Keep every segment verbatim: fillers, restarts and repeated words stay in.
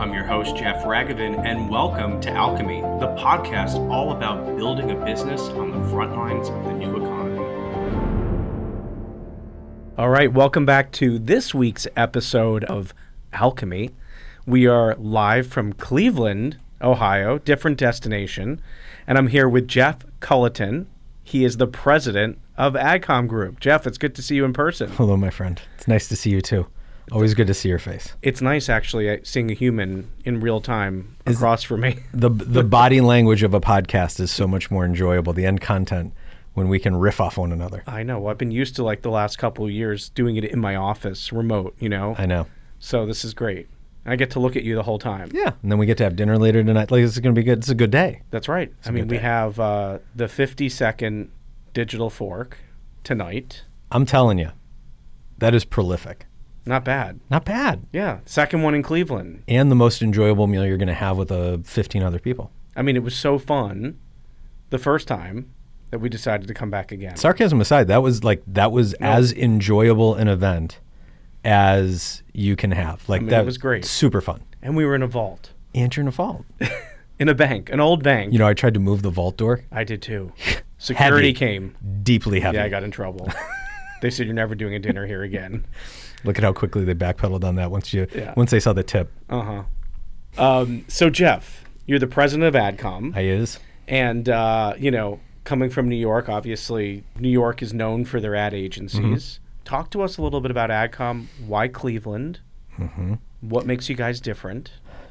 I'm your host, Jeff Ragovin, and welcome to Alchemy, the podcast all about building a business on the front lines of the new economy. All right, welcome back to this week's episode of Alchemy. We are live from Cleveland, Ohio, different destination, and I'm here with Jeff Culleton. He is the president of AdCom Group. Jeff, it's good to see you in person. Hello, my friend. It's nice to see you too. Always good to see your face. It's nice, actually, seeing a human in real time is across from me. The the body language of a podcast is so much more enjoyable, the end content, when we can riff off one another. I know. I've been used to, like, the last couple of years doing it in my office, remote, you know? I know. So this is great. I get to look at you the whole time. Yeah, and then we get to have dinner later tonight. Like, it's going to be good. It's a good day. That's right. It's I mean, we have uh, the fifty-second digital fork tonight. I'm telling you, that is prolific. Not bad. Not bad. Yeah. Second one in Cleveland. And the most enjoyable meal you're going to have with uh, fifteen other people. I mean, it was so fun the first time that we decided to come back again. Sarcasm aside, that was like that was no. as enjoyable an event as you can have. Like, I mean, that was great. Super fun. And we were in a vault. And you're in a vault. In a bank, an old bank. You know, I tried to move the vault door. I did too. Security heavy. came. Deeply heavy. Yeah, I got in trouble. They said, you're never doing a dinner here again. Look at how quickly they backpedaled on that once you yeah. once they saw the tip. Uh-huh. Um, so, Jeff, you're the president of AdCom. I is. And, uh, you know, coming from New York, obviously, New York is known for their ad agencies. Mm-hmm. Talk to us a little bit about AdCom. Why Cleveland? Mm-hmm. What makes you guys different?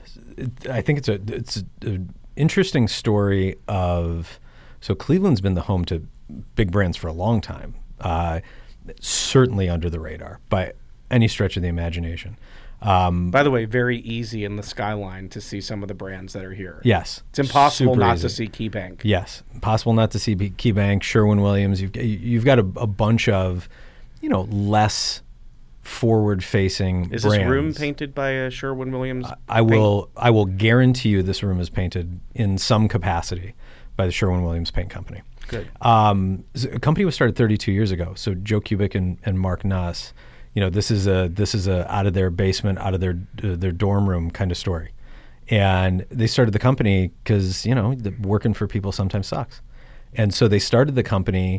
I think it's a it's an interesting story of, so Cleveland's been the home to big brands for a long time. Uh, certainly under the radar by any stretch of the imagination. Um, By the way, very easy in the skyline to see some of the brands that are here. Yes. It's impossible Super not easy. to see KeyBank. Yes. Impossible not to see KeyBank, Sherwin-Williams. You've, you've got a, a bunch of, you know, less forward-facing Is brands. this room painted by a Sherwin-Williams I, I will I will guarantee you this room is painted in some capacity by the Sherwin-Williams Paint Company. Good. Um, a company was started thirty-two years ago. So Joe Kubik and, and Mark Nuss, you know, this is a this is a out of their basement, out of their uh, their dorm room kind of story, and they started the company because, you know, the, working for people sometimes sucks, and so they started the company,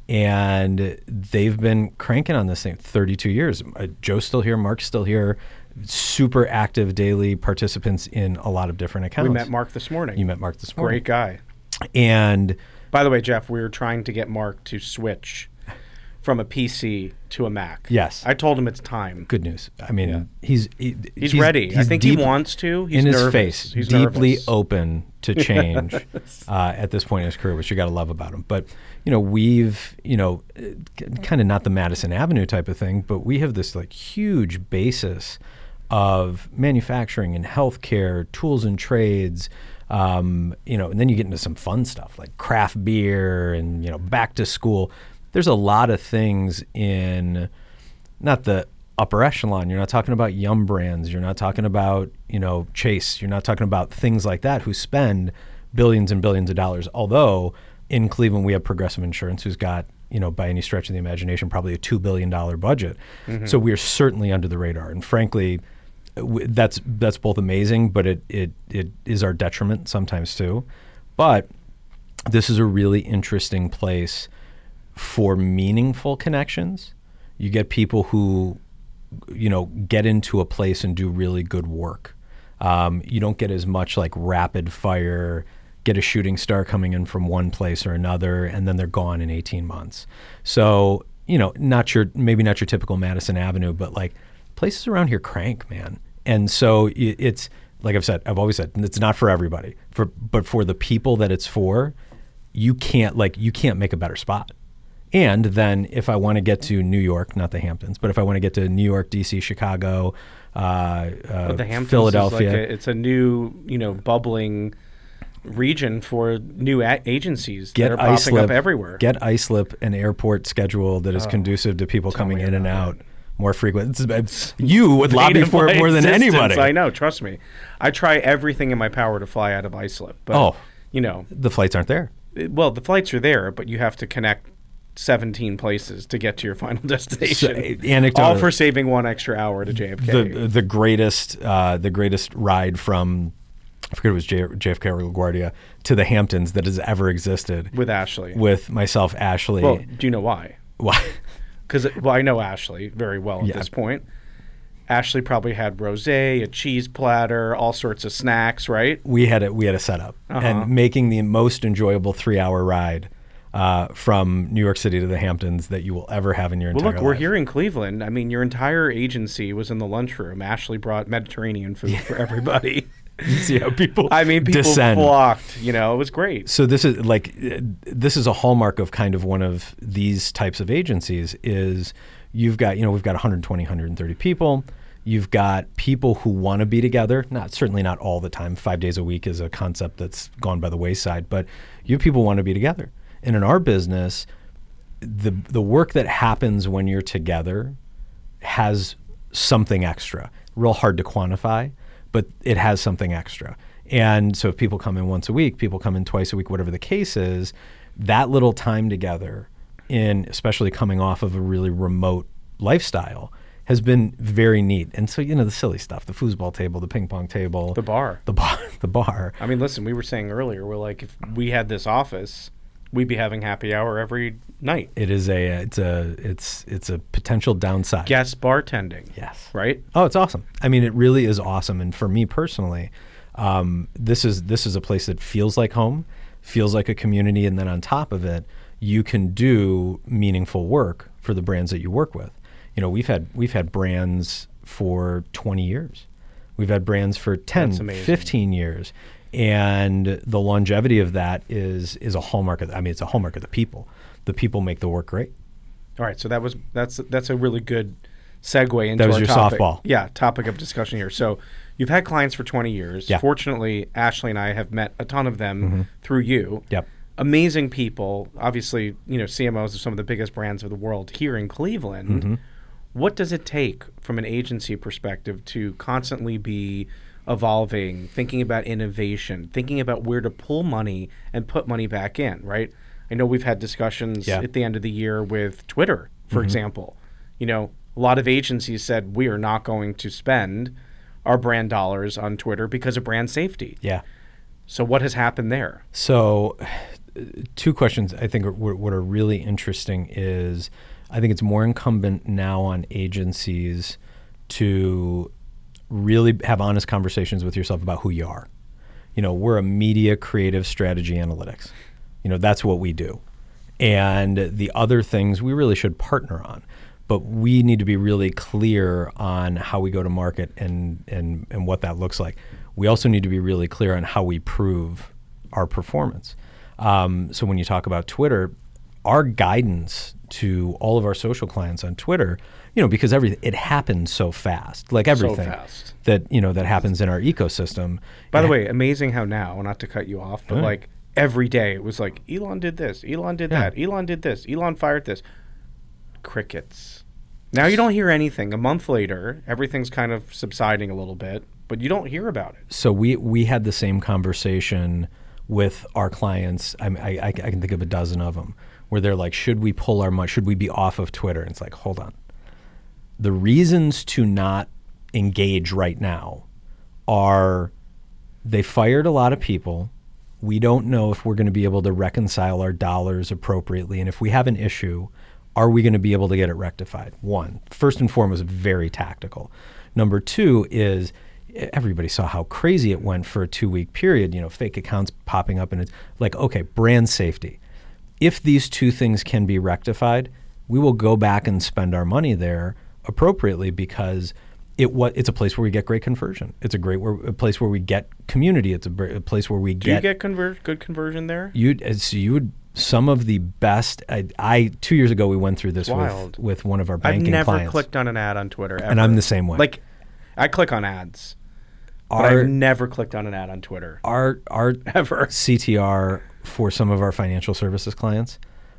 and they've been cranking on this thing thirty-two years. Uh, Joe's still here, Mark's still here, super active daily participants in a lot of different accounts. We met Mark this morning. You met Mark this morning. Great guy. And by the way, Jeff, we were trying to get Mark to switch from a P C to a Mac. Yes. I told him it's time. Good news. I mean, yeah. he's, he, he's he's ready. He's I think deep, he wants to. He's in his nervous. face, he's deeply nervous. open to change uh, at this point in his career, which you got to love about him. But, you know, we've, you know, kind of not the Madison Avenue type of thing, but we have this like huge basis of manufacturing and healthcare, tools and trades. Um, you know, and then you get into some fun stuff like craft beer and, you know, back to school. There's a lot of things in not the upper echelon. You're not talking about Yum Brands. You're not talking about, you know, Chase. You're not talking about things like that who spend billions and billions of dollars. Although in Cleveland, we have Progressive Insurance, who's got, you know, by any stretch of the imagination, probably a two billion dollars budget. Mm-hmm. So we are certainly under the radar. And frankly, That's that's both amazing, but it, it it is our detriment sometimes too. But this is a really interesting place for meaningful connections. You get people who, you know, get into a place and do really good work. Um, you don't get as much like rapid fire, get a shooting star coming in from one place or another, and then they're gone in eighteen months. So, you know, not your maybe not your typical Madison Avenue, but like places around here crank, man. And so it's, like I've said, I've always said, it's not for everybody. For but for the people that it's for, you can't like you can't make a better spot. And then if I want to get to New York, not the Hamptons, but if I want to get to New York, D C, Chicago, uh, uh, the Hamptons Philadelphia, is like a, it's a new, you know, bubbling region for new a- agencies get that are popping Islip, up everywhere. Get Islip an airport schedule that is oh, conducive to people coming in and out. That. More frequent. It's, it's, you would lobby for it more than anybody. I know. Trust me. I try everything in my power to fly out of Islip. But, oh, you know, the flights aren't there. It, well, the flights are there, but you have to connect seventeen places to get to your final destination. So, anecdotally, all for saving one extra hour to J F K. The the greatest uh, the greatest ride from I forget it was J- JFK or LaGuardia to the Hamptons that has ever existed. With Ashley. With myself, Ashley. Well, do you know why? Why? Because well, I know Ashley very well at Yeah. this point. Ashley probably had rosé, a cheese platter, all sorts of snacks, right? We had a we had a setup Uh-huh. and making the most enjoyable three hour ride uh, from New York City to the Hamptons that you will ever have in your Well, entire look, we're life. here in Cleveland. I mean, your entire agency was in the lunchroom. Ashley brought Mediterranean food for everybody. You see how people I mean, people descend. flocked. You know, it was great. So this is like uh, this is a hallmark of kind of one of these types of agencies is you've got, you know, we've got one hundred twenty, one hundred thirty people. You've got people who want to be together, not certainly not all the time. Five days a week is a concept that's gone by the wayside, but you people want to be together. And in our business, the the work that happens when you're together has something extra. Real hard to quantify, but it has something extra. And so if people come in once a week, people come in twice a week, whatever the case is, that little time together in, especially coming off of a really remote lifestyle, has been very neat. And so, you know, the silly stuff, the foosball table, the ping pong table. The bar. The bar. The bar. I mean, listen, we were saying earlier, we're like, if we had this office, we'd be having happy hour every night. It is a, it's a, it's, it's a potential downside. Guest bartending. Yes. Right? Oh, it's awesome. I mean, it really is awesome. And for me personally, um, this is, this is a place that feels like home, feels like a community. And then on top of it, you can do meaningful work for the brands that you work with. You know, we've had we've had brands for twenty years. We've had brands for ten, fifteen years. And the longevity of that is is a hallmark of, I mean, it's a hallmark of the people. The people make the work great. All right, so that was that's that's a really good segue into That was our your topic. softball. Yeah, topic of discussion here. So you've had clients for twenty years. Yeah. Fortunately, Ashley and I have met a ton of them Mm-hmm. through you. Yep. Amazing people. Obviously, you know, C M Os of some of the biggest brands of the world here in Cleveland. Mm-hmm. What does it take from an agency perspective to constantly be evolving, thinking about innovation, thinking about where to pull money and put money back in, right? I know we've had discussions Yeah. at the end of the year with Twitter, for Mm-hmm. example. You know, a lot of agencies said we are not going to spend our brand dollars on Twitter because of brand safety. Yeah. So what has happened there? So two questions I think are, what are really interesting is I think it's more incumbent now on agencies to really have honest conversations with yourself about who you are. You know, we're a media creative strategy analytics. You know, that's what we do. And the other things we really should partner on. But we need to be really clear on how we go to market and, and, and what that looks like. We also need to be really clear on how we prove our performance. Um, so when you talk about Twitter, our guidance to all of our social clients on Twitter, you know, because everything, it happens so fast, like everything fast. that, you know, that happens in our ecosystem. By the It- way, amazing how now, not to cut you off, but All right. like every day it was like, Elon did this, Elon did Yeah. that, Elon did this, Elon fired this. Crickets. Now you don't hear anything. A month later, everything's kind of subsiding a little bit, but you don't hear about it. So we we had the same conversation with our clients. I, I, I can think of a dozen of them where they're like, should we pull our money? Should we be off of Twitter? And it's like, hold on. The reasons to not engage right now are they fired a lot of people. We don't know if we're going to be able to reconcile our dollars appropriately. And if we have an issue, are we going to be able to get it rectified? One, first and foremost, very tactical. Number two is everybody saw how crazy it went for a two-week period, you know, fake accounts popping up, and it's like, okay, brand safety. If these two things can be rectified, we will go back and spend our money there appropriately because it what it's a place where we get great conversion. It's a great where, a place where we get community. It's a, br- a place where we Do get you get conver- good conversion there? you so you would some of the best. I, I two years ago we went through this with, Wild. with one of our I've banking never clients. clicked on an ad on Twitter ever. And I'm the same way. Like, I click on ads, but Our I've never clicked on an ad on Twitter. our our Ever. C T R for some of our financial services clients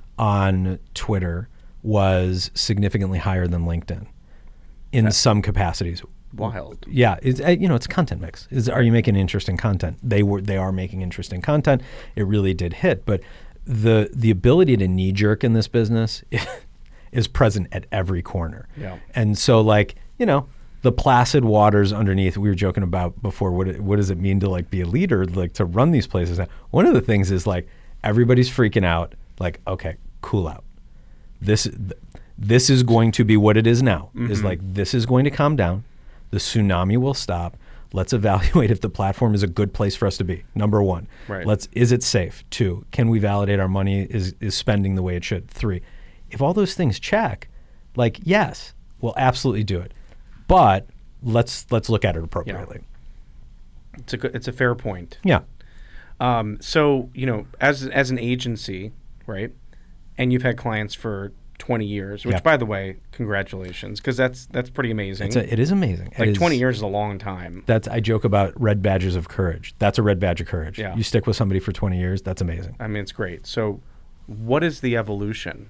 on Twitter was significantly higher than LinkedIn in some capacities. Wild. Yeah, it's uh, you know it's a content mix. Is are you making interesting content? They were they are making interesting content. It really did hit, but the the ability to knee jerk in this business is present at every corner. Yeah. And so like, you know, the placid waters underneath, we were joking about before, what it, what does it mean to like be a leader, like to run these places? One of the things is like, everybody's freaking out, like, okay, cool out. This, this is going to be what it is now, mm-hmm. is like, this is going to calm down. The tsunami will stop. Let's evaluate if the platform is a good place for us to be. Number one, right. Let's, is it safe? Two, can we validate our money is, is spending the way it should? Three, if all those things check, like, yes, we'll absolutely do it. But let's let's look at it appropriately. Yeah. It's a good, it's a fair point. Yeah. Um, so you know, as as an agency, right, and you've had clients for twenty years, which, yeah. by the way, congratulations, because that's that's pretty amazing. It's a, it is amazing. Like it is, twenty years is a long time. That's I joke about red badges of courage. That's a red badge of courage. Yeah. You stick with somebody for twenty years. That's amazing. I mean, it's great. So, what is the evolution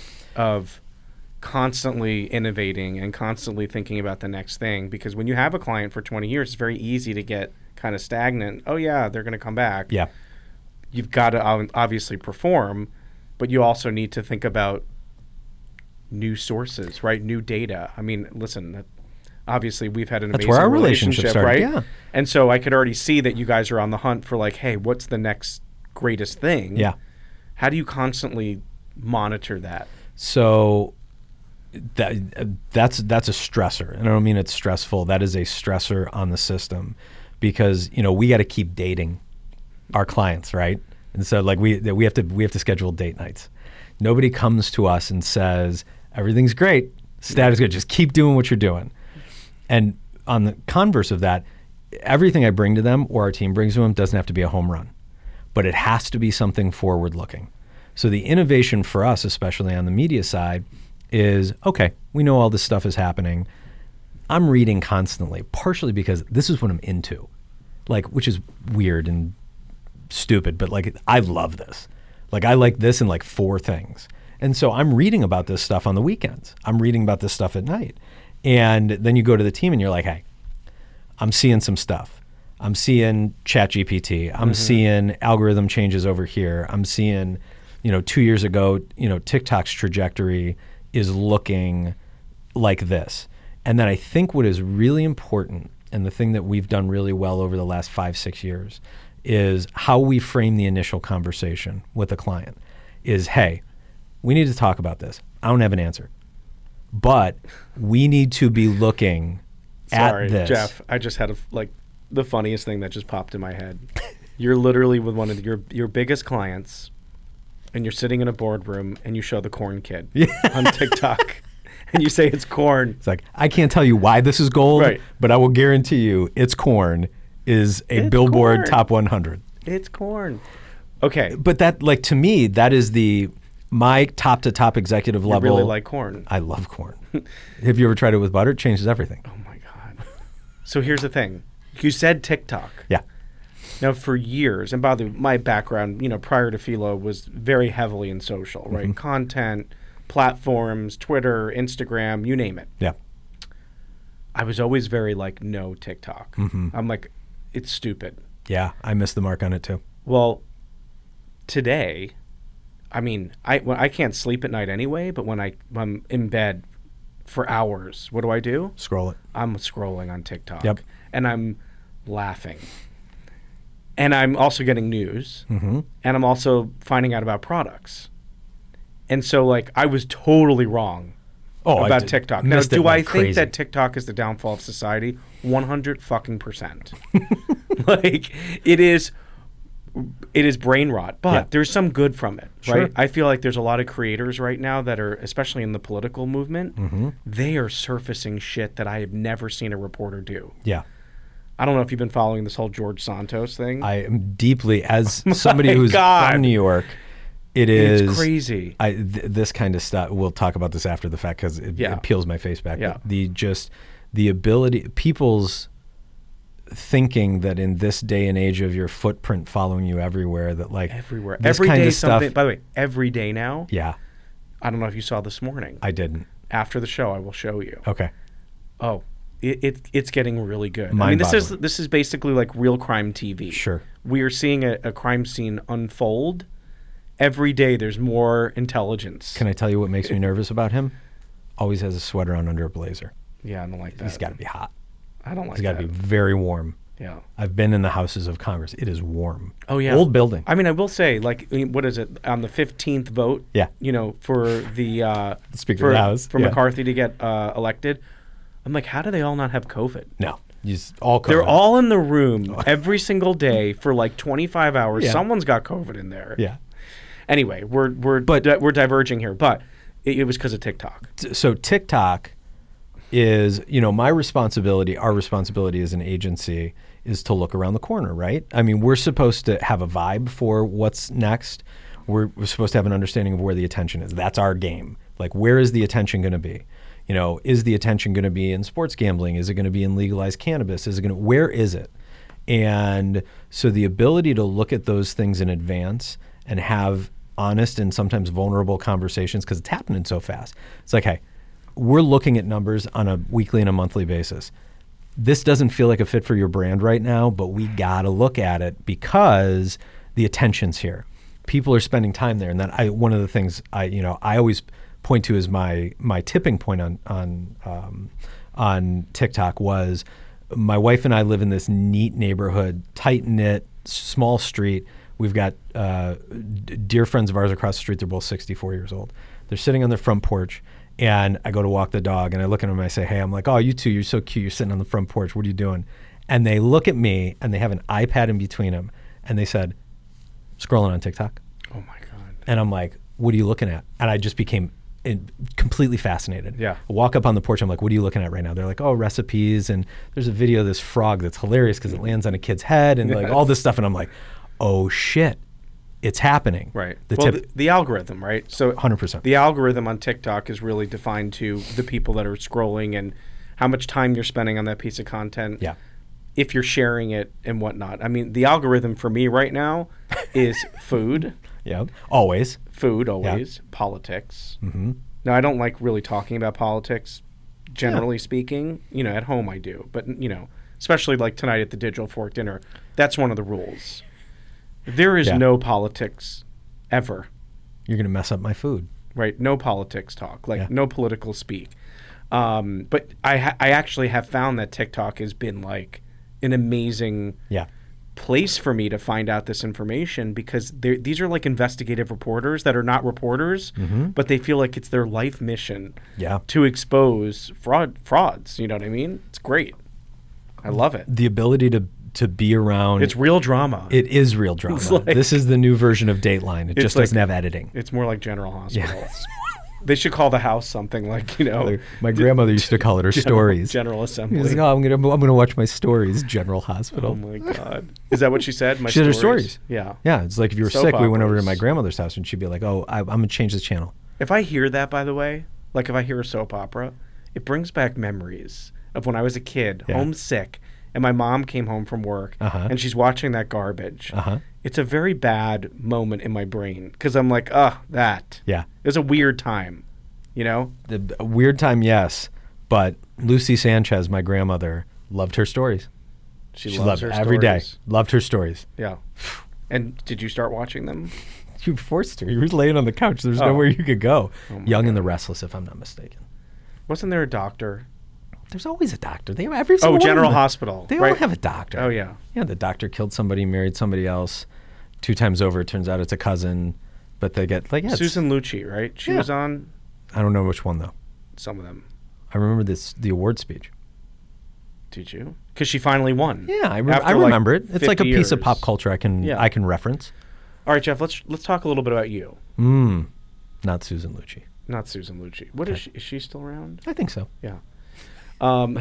of constantly innovating and constantly thinking about the next thing? Because when you have a client for twenty years, it's very easy to get kind of stagnant. Oh yeah, they're going to come back. Yeah. You've got to obviously perform, but you also need to think about new sources, right? New data. I mean, listen, that, obviously we've had an That's amazing where our relationship, relationship started. right? Yeah. And so I could already see that you guys are on the hunt for like, hey, what's the next greatest thing? Yeah. How do you constantly monitor that? So that that's that's a stressor, and I don't mean it's stressful. That is a stressor on the system, because you know we got to keep dating our clients, right? And so like we we have to we have to schedule date nights. Nobody comes to us and says everything's great, status good, just keep doing what you're doing. And on the converse of that, everything I bring to them or our team brings to them doesn't have to be a home run, but it has to be something forward looking. So the innovation for us, especially on the media side, is, okay, we know all this stuff is happening. I'm reading constantly, partially because this is what I'm into, like, which is weird and stupid, but like, I love this. Like, I like this in like four things. And so I'm reading about this stuff on the weekends. I'm reading about this stuff at night. And then you go to the team and you're like, hey, I'm seeing some stuff. I'm seeing ChatGPT. I'm mm-hmm. seeing algorithm changes over here. I'm seeing, you know, two years ago, you know, TikTok's trajectory is looking like this. And then I think what is really important, and the thing that we've done really well over the last five, six years, is how we frame the initial conversation with a client is, hey, we need to talk about this. I don't have an answer, but we need to be looking Sorry, at this. Jeff, I just had a, like the funniest thing that just popped in my head. You're literally with one of your your biggest clients, and you're sitting in a boardroom, and you show the corn kid yeah. on TikTok, and you say it's corn. It's like, I can't tell you why this is gold, right. but I will guarantee you it's corn is a it's Billboard corn. Top one hundred. It's corn. Okay. But that, like, to me, that is the, my top to top executive you level. You really like corn. I love corn. Have you ever tried it with butter? It changes everything. Oh my God. So here's the thing. You said TikTok. Yeah. Now, for years, and by the way, my background, you know, prior to Philo was very heavily in social, right? Mm-hmm. Content, platforms, Twitter, Instagram, you name it. Yeah. I was always very like, no TikTok. Mm-hmm. I'm like, it's stupid. Yeah, I missed the mark on it too. Well, today, I mean, I well, I can't sleep at night anyway, but when I, I'm in bed for hours, what do I do? Scroll it. I'm scrolling on TikTok. Yep. And I'm laughing. And I'm also getting news, mm-hmm. and I'm also finding out about products. And so, like, I was totally wrong oh, about TikTok. Now, do like I crazy. think that TikTok is the downfall of society? one hundred fucking percent. Like, it is, it is brain rot, but yeah. there's some good from it, sure. right? I feel like there's a lot of creators right now that are, especially in the political movement, mm-hmm. they are surfacing shit that I have never seen a reporter do. Yeah. I don't know if you've been following this whole George Santos thing. I am deeply, as somebody who's God. from New York, it is it's crazy. I th- this kind of stuff. We'll talk about this after the fact because it, yeah. it peels my face back. Yeah. But the just the ability, people's thinking that in this day and age of your footprint following you everywhere, that like everywhere, this every kind day of stuff. something. By the way, every day now. Yeah. I don't know if you saw this morning. I didn't. After the show, I will show you. Okay. Oh. It, it it's getting really good. Mind I mean, this is boggling. this is basically like real crime T V. Sure. We are seeing a, a crime scene unfold, every day there's more intelligence. Can I tell you what makes me nervous about him? Always has a sweater on under a blazer. Yeah, I don't like that. He's got to be hot. I don't like He's got that. to be very warm. Yeah. I've been in the houses of Congress. It is warm. Oh, yeah. Old building. I mean, I will say, like, I mean, what is it, on the fifteenth vote? Yeah. You know, for the... Uh, Speaker for, of the House. For yeah. McCarthy to get uh, elected. I'm like, how do they all not have COVID? No. He's all COVID. They're all in the room every single day for like twenty-five hours. Yeah. Someone's got COVID in there. Yeah. Anyway, we're we're But- di- we're diverging here, but it, it was because of TikTok. So TikTok is, you know, my responsibility, our responsibility as an agency is to look around the corner, right? I mean, we're supposed to have a vibe for what's next. We're, we're supposed to have an understanding of where the attention is. That's our game. Like, where is the attention going to be? You know, is the attention going to be in sports gambling? Is it going to be in legalized cannabis? Is it going to, where is it? And so the ability to look at those things in advance and have honest and sometimes vulnerable conversations, because it's happening so fast. It's like, hey, we're looking at numbers on a weekly and a monthly basis. This doesn't feel like a fit for your brand right now, but we got to look at it because the attention's here. People are spending time there. And that I, one of the things I, you know, I always point to as my, my tipping point on, on, um, on TikTok was my wife and I live in this neat neighborhood, tight knit, small street. We've got uh, d- dear friends of ours across the street. They're both sixty-four years old. They're sitting on their front porch. And I go to walk the dog, and I look at them and I say, hey, I'm like, oh, you two, you're so cute. You're sitting on the front porch. What are you doing? And they look at me, and they have an iPad in between them, and they said, scrolling on TikTok. Oh, my God. And I'm like, what are you looking at? And I just became in, completely fascinated. Yeah. I walk up on the porch. I'm like, what are you looking at right now? They're like, oh, recipes. And there's a video of this frog that's hilarious because it lands on a kid's head and like all this stuff. And I'm like, oh, shit. It's happening. Right. The well, tip, the, the algorithm, right? So one hundred percent. The algorithm on TikTok is really defined to the people that are scrolling and how much time you're spending on that piece of content. Yeah. If you're sharing it and whatnot. I mean, the algorithm for me right now is food. Yeah. Always. Food, always. Yeah. Politics. Mm-hmm. Now, I don't like really talking about politics, generally yeah. speaking. You know, at home I do. But, you know, especially like tonight at the Digital Fork dinner, that's one of the rules. There is yeah. no politics ever. You're going to mess up my food. Right. No politics talk, like yeah. no political speak. Um, but I, ha- I actually have found that TikTok has been like an amazing yeah. place for me to find out this information because these are like investigative reporters that are not reporters, mm-hmm. but they feel like it's their life mission yeah. to expose fraud frauds. You know what I mean? It's great. I love it. The ability to to be around. It's real drama. It is real drama. Like, this is the new version of Dateline. It just like, doesn't have editing. It's more like General Hospital. Yeah. They should call the house something like, you know. My grandmother used to call it her General, stories. General Assembly. Like, oh, I'm gonna I'm gonna watch my stories. General Hospital. Oh my God. Is that what she said? My she said her stories? stories. Yeah. Yeah. It's like if you were Soap sick, we went over to operas. my grandmother's house, and she'd be like, "Oh, I, I'm gonna change the channel." If I hear that, by the way, like if I hear a soap opera, it brings back memories of when I was a kid, Yeah. homesick, and my mom came home from work, Uh-huh. and she's watching that garbage. Uh-huh. It's a very bad moment in my brain because I'm like, oh, that. Yeah. It was a weird time, you know? The a weird time, yes, but Lucy Sanchez, my grandmother, loved her stories. She, She loves loved her every day. stories. Loved her stories. Yeah. And did you start watching them? You forced her. You were laying on the couch. There's Oh. nowhere you could go. Oh my Young and God. the Restless, if I'm not mistaken. Wasn't there a doctor? There's always a doctor. They have every Oh, single one of General them. Hospital. They right? all have a doctor. Oh, yeah. Yeah, the doctor killed somebody, married somebody else. Two times over, it turns out it's a cousin. But they get like yeah, it's- Susan Lucci, right? She Yeah. was on I don't know which one though. some of them. I remember this the award speech. Did you? Because she finally won. Yeah, I, re- After, I like, remember it. It's like a fifty piece of years. pop culture I can Yeah. I can reference. All right, Jeff. Let's let's talk a little bit about you. Mm, not Susan Lucci. Not Susan Lucci. What is Okay. she? Is she still around? I think so. Yeah. Um.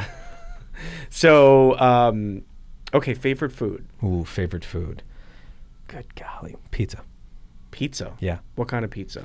so, um, okay. Favorite food? Ooh, favorite food. Good golly, pizza. Pizza. Yeah, What kind of pizza?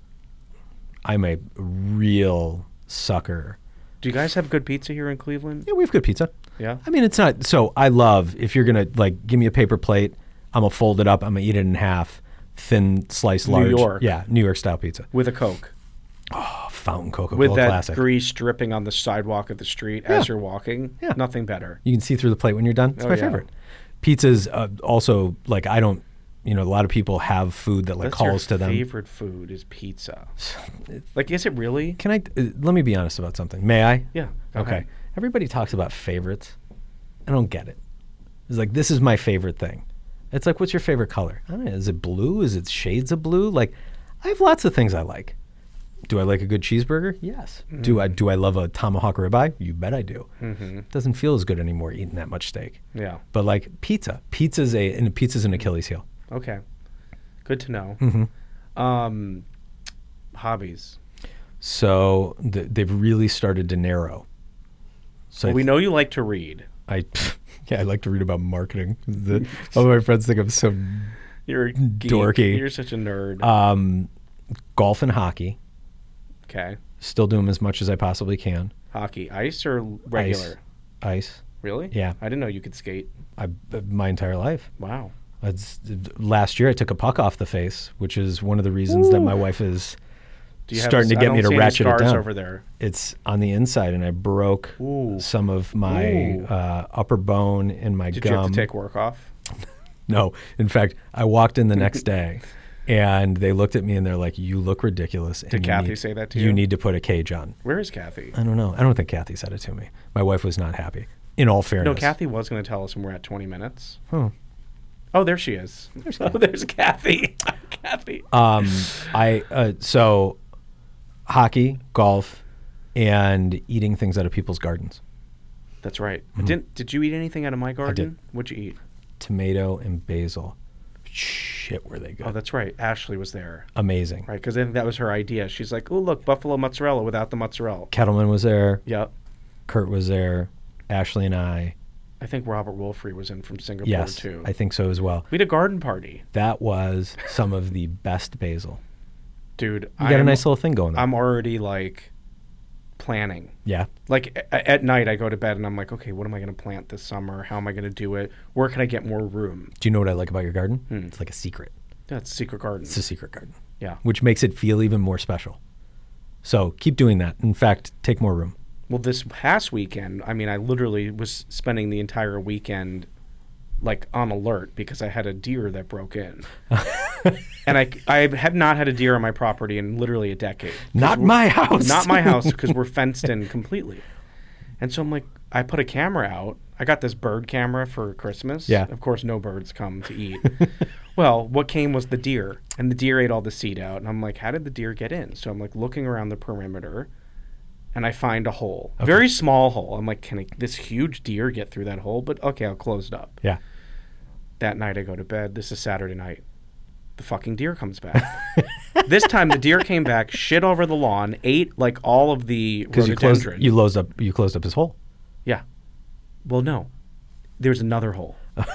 I'm a real sucker. Do you guys have good pizza here in Cleveland? Yeah, we have good pizza. Yeah. I mean, it's not. So I love if you're gonna like give me a paper plate. I'm gonna fold it up. I'm gonna eat it in half, thin slice, New large. York. Yeah, New York style pizza. With a Coke. Oh, fountain Coca-Cola With that classic. grease dripping on the sidewalk of the street Yeah. as you're walking. Yeah. Nothing better. You can see through the plate when you're done. It's Oh, my yeah. favorite. Pizza's uh, also like I don't you know, a lot of people have food that like That's calls your to them. favorite food is pizza. Like, is it really? Can I, uh, let me be honest about something. May I? Yeah. go Okay. ahead. Everybody talks about favorites. I don't get it. It's like, this is my favorite thing. It's like, what's your favorite color? I don't know. Is it blue? Is it shades of blue? Like, I have lots of things I like. Do I like a good cheeseburger? Yes. Mm. Do I do I love a tomahawk ribeye? You bet I do. Mm-hmm. It doesn't feel as good anymore eating that much steak. Yeah. But like pizza. Pizza's a and pizza's an Achilles heel. Okay. Good to know. Mm-hmm. Um, hobbies. So th- they've really started to narrow. So Well, I we th- know you like to read. I yeah, I like to read about marketing. The, all my friends think I'm so You're a geek. dorky. You're such a nerd. Um, golf and hockey. okay. Still do them as much as I possibly can. Hockey, ice or regular? Ice. Ice. Really? Yeah. I didn't know you could skate. I, my entire life. Wow. It's, last year I took a puck off the face, which is one of the reasons Ooh. that my wife is Do you have starting a, to get I me don't to see ratchet any it scars down. over there. It's on the inside, and I broke Ooh. some of my uh, upper bone in my Did gum. you have to take work off? No. In fact, I walked in the next day, and they looked at me, and they're like, you look ridiculous. And Did you Kathy need, say that to you? You need to put a cage on. Where is Kathy? I don't know. I don't think Kathy said it to me. My wife was not happy, in all fairness. No, Kathy was going to tell us when we're at twenty minutes. Huh. Oh, there she is. There's oh, there's Kathy. Kathy. Um, I uh, so hockey, golf, and eating things out of people's gardens. That's right. Mm-hmm. Didn't did you eat anything out of my garden? I did. What'd you eat? Tomato and basil. Shit, were they good? Oh, that's right. Ashley was there. Amazing. Right, because I think that was her idea. She's like, "Oh, look, buffalo mozzarella without the mozzarella." Kettleman was there. Yep. Kurt was there. Ashley and I. I think Robert Wolfrey was in from Singapore yes, too. I think so as well. We had a garden party. That was some of the best basil. Dude, you I got am, a nice little thing going there. I'm already like planning. Yeah. Like a- at night I go to bed and I'm like, okay, what am I going to plant this summer? How am I going to do it? Where can I get more room? Do you know what I like about your garden? Hmm. It's like a secret. Yeah, it's a secret garden. It's a secret garden. Yeah. Which makes it feel even more special. So keep doing that. In fact, take more room. Well, this past weekend, I mean, I literally was spending the entire weekend like on alert because I had a deer that broke in. And I, I have not had a deer on my property in literally a decade. Not my house. Not my house because we're fenced in completely. And so I'm like, I put a camera out. I got this bird camera for Christmas. Yeah. Of course, no birds come to eat. Well, what came was the deer. And the deer ate all the seed out. And I'm like, how did the deer get in? So I'm like looking around the perimeter. And I find a hole. Okay. Very small hole. I'm like, can I, this huge deer get through that hole? But okay, I'll close it up. Yeah. That night I go to bed. This is Saturday night. The fucking deer comes back. This time the deer came back, shit over the lawn, ate like all of the Because you closed, rhododendron. you, closed up, you closed up his hole. Yeah. Well, no. There's another hole.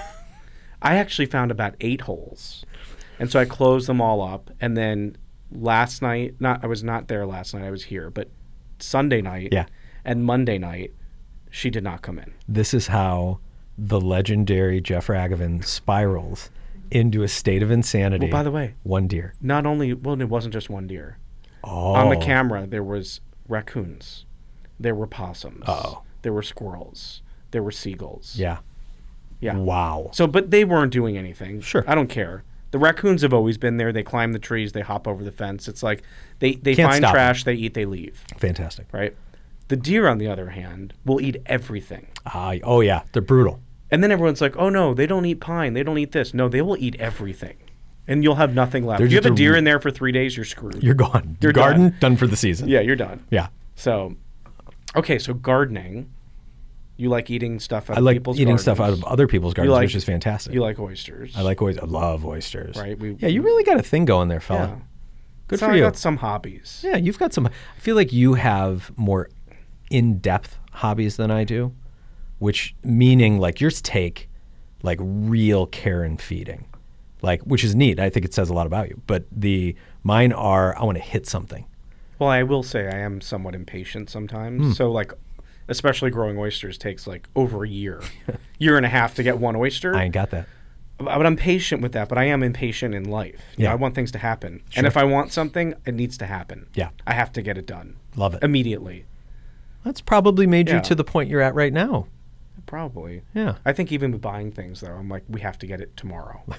I actually found about eight holes. And so I closed them all up. And then last night, not I was not there last night. I was here. But Sunday night yeah. and Monday night, she did not come in. This is how the legendary Jeff Ragavan spirals into a state of insanity. Well, by the way, one deer. Not only, well, it wasn't just one deer. Oh. On the camera, there was raccoons. There were possums. Oh. There were squirrels. There were seagulls. Yeah. Yeah. Wow. So, but they weren't doing anything. Sure. I don't care. The raccoons have always been there. They climb the trees. They hop over the fence. It's like they, they Can't find stop trash. Them. They eat. They leave. Fantastic. Right? The deer, on the other hand, will eat everything. Uh, oh, yeah. They're brutal. And then everyone's like, oh, no, they don't eat pine. They don't eat this. No, they will eat everything. And you'll have nothing left. If you have a deer in there for three days, you're screwed. You're gone. You're garden, done. done for the season. Yeah, you're done. Yeah. So, okay, so gardening. You like eating stuff out I of like people's eating gardens. stuff out of other people's gardens, like, which is fantastic. You like oysters. I like oysters. I love oysters. Right. We, yeah, you really got a thing going there, fella. Yeah. Good so for I you. got some hobbies. Yeah, you've got some. I feel like you have more in-depth hobbies than I do, which meaning like yours take like real care and feeding, like which is neat. I think it says a lot about you. But the mine are I want to hit something. Well, I will say I am somewhat impatient sometimes. Mm. So like, especially growing oysters takes like over a year, year and a half to get one oyster. I ain't got that. But I'm patient with that. But I am impatient in life. You Yeah, know, I want things to happen. Sure. And if I want something, it needs to happen. Yeah, I have to get it done. Love it immediately. That's probably made Yeah. you to the point you're at right now. Probably. Yeah. I think even with buying things though, I'm like, we have to get it tomorrow.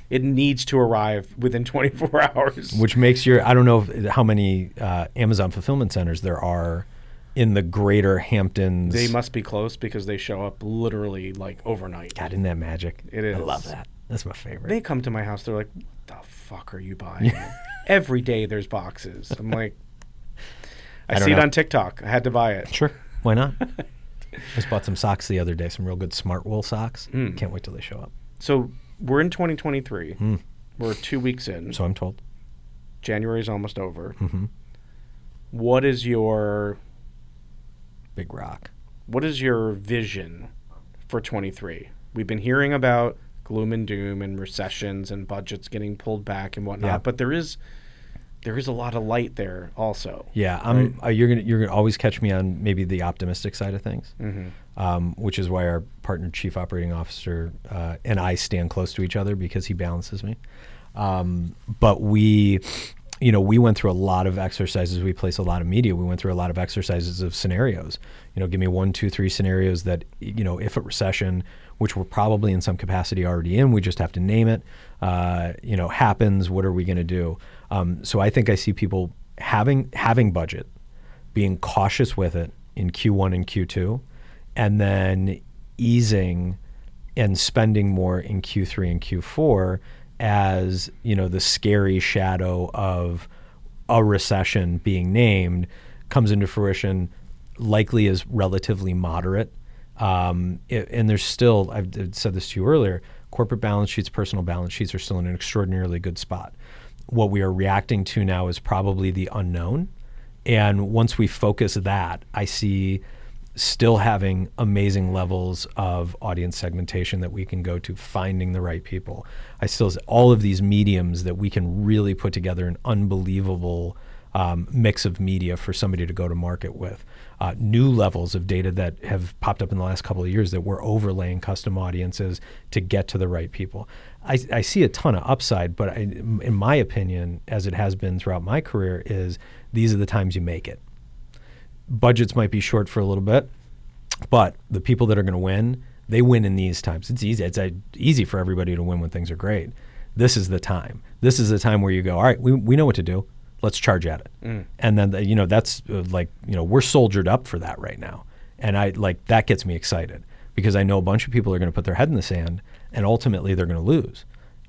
it needs to arrive within twenty-four hours. Which makes your, I don't know if, how many uh, Amazon fulfillment centers there are in the greater Hamptons. They must be close because they show up literally like overnight. God, isn't that magic? It is. I love that. That's my favorite. They come to my house. They're like, what the fuck are you buying? Every day there's boxes. I'm like, I, I see know. it on TikTok. I had to buy it. Sure. Why not? Just bought some socks the other day, some real good smart wool socks. Mm. Can't wait till they show up. So we're in twenty twenty-three. Mm. We're two weeks in. So I'm told. January's almost over. Mm-hmm. What is your... Big rock. What is your vision for twenty-three? We've been hearing about gloom and doom and recessions and budgets getting pulled back and whatnot, yeah. but there is there is a lot of light there also. Yeah, I'm. Right? Uh, you're gonna you're gonna always catch me on maybe the optimistic side of things, mm-hmm. um, which is why our partner chief operating officer uh, and I stand close to each other because he balances me. Um, but we. You know, we went through a lot of exercises. We place a lot of media. We went through a lot of exercises of scenarios. You know, give me one, two, three scenarios that, you know, if a recession, which we're probably in some capacity already in, we just have to name it, uh, you know, happens, what are we going to do? Um, so I think I see people having having budget, being cautious with it in Q one and Q two, and then easing and spending more in Q three and Q four as, you know, the scary shadow of a recession being named comes into fruition, likely is relatively moderate. Um, it, and there's still, I've said this to you earlier, corporate balance sheets, personal balance sheets are still in an extraordinarily good spot. What we are reacting to now is probably the unknown. And once we focus that, I see still having amazing levels of audience segmentation that we can go to, finding the right people. I still, all of these mediums that we can really put together an unbelievable um, mix of media for somebody to go to market with. Uh, new levels of data that have popped up in the last couple of years that we're overlaying custom audiences to get to the right people. I, I see a ton of upside, but I, in my opinion, as it has been throughout my career, is these are the times you make it. Budgets might be short for a little bit, but the people that are going to win, they win in these times. It's easy. It's uh, easy for everybody to win when things are great. This is the time. This is the time where you go, all right, we we know what to do. Let's charge at it. Mm. And then, the, you know, that's uh, like, you know, we're soldiered up for that right now. And I like, that gets me excited because I know a bunch of people are going to put their head in the sand and ultimately they're going to lose.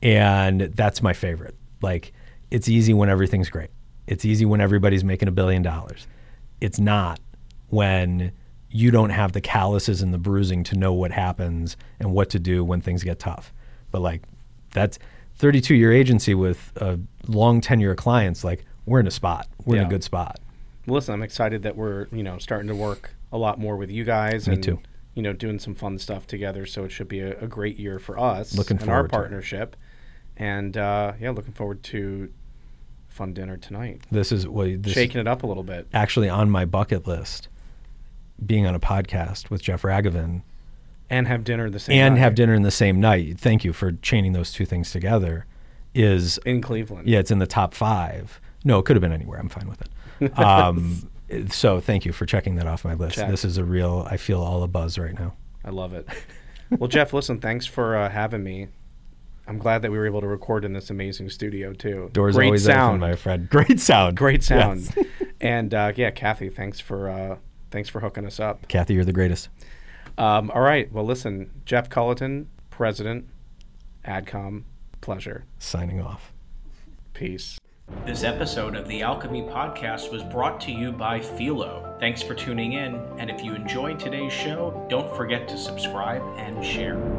And that's my favorite. Like, it's easy when everything's great. It's easy when everybody's making a billion dollars. It's not when you don't have the calluses and the bruising to know what happens and what to do when things get tough. But like, that's thirty-two year agency with a long tenure of clients. Like, we're in a spot. We're yeah. in a good spot. Well, listen, I'm excited that we're, you know, starting to work a lot more with you guys. Me and, too. You know, doing some fun stuff together. So it should be a, a great year for us. Looking and forward our partnership. To and uh, yeah, looking forward to fun dinner tonight. This is well, this shaking it up a little bit. Actually, on my bucket list, being on a podcast with Jeff Raghavan. And have dinner the same and night. have dinner in the same night. Thank you for chaining those two things together. Is in Cleveland. Yeah, it's in the top five. No, it could have been anywhere. I'm fine with it. Um, so thank you for checking that off my list. Check. This is a real, I feel all a buzz right now. I love it. Well, Jeff, listen, thanks for uh, having me. I'm glad that we were able to record in this amazing studio, too. Doors Great always sound. open, my friend. Great sound. Great sound. Yes. And uh, yeah, Kathy, thanks for uh, thanks for hooking us up. Kathy, you're the greatest. Um, all right. Well, listen, Jeff Culleton, President, AdCom, pleasure. Signing off. Peace. This episode of the Alchemy Podcast was brought to you by Philo. Thanks for tuning in, and if you enjoyed today's show, don't forget to subscribe and share.